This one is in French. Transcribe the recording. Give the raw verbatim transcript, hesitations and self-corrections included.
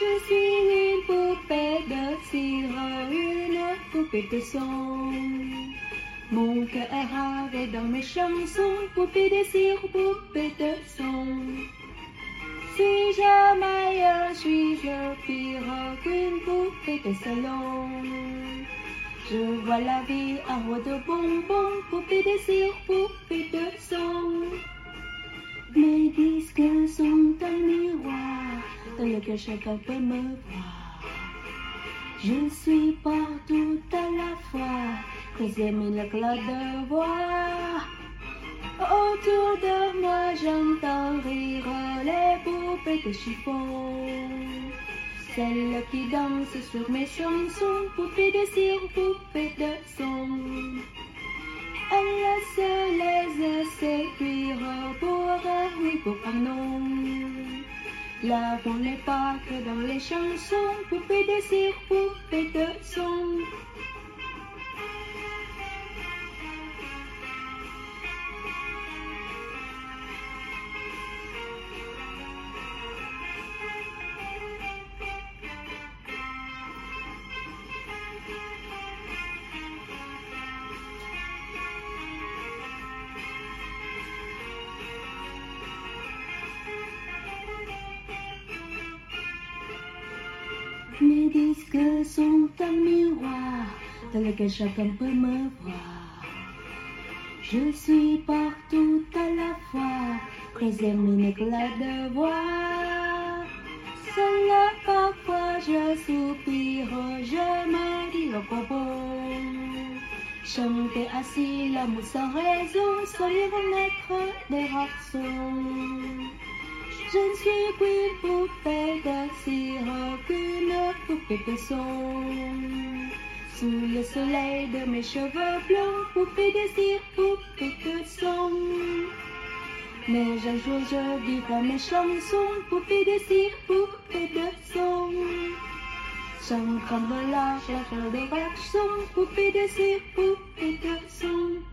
Je suis une poupée de cire, une poupée de son. Mon cœur est ravi dans mes chansons, poupée de cire, poupée de son. Suis-je meilleure, suis-je pire qu'une poupée de salon? Je vois la vie en haut de bonbons, poupée de cire, poupée de son. Mes disques sont un miroir dans lequel chacun peut me voir. Je suis partout à la fois, troisième mille éclats de voix. Autour de moi j'entends rire les poupées de chiffon. Celles qui dansent sur mes chansons, poupées de cire, poupées de son. Elles se laissent séduire pour oui, pour un non. Là on n'est pas que dans les chansons, poupées de cire, poupées de son. Mes disques sont un miroir dans lequel chacun peut me voir. Je suis partout à la fois, troisième mille éclats de voix. Seul parfois je soupire, je me dis le corbeau. Chanter assis l'amour sans raison, soyez vos maîtres des garçons. Je ne suis qu'une poupée de cire, qu'une poupée de son. Sous le soleil de mes cheveux blancs, poupée de cire, poupée de son. Mais un jour je vivrai mes chansons, poupée de cire, poupée de son. Chant comme l'âge, la fleur des garçons, poupée de cire, poupée de son.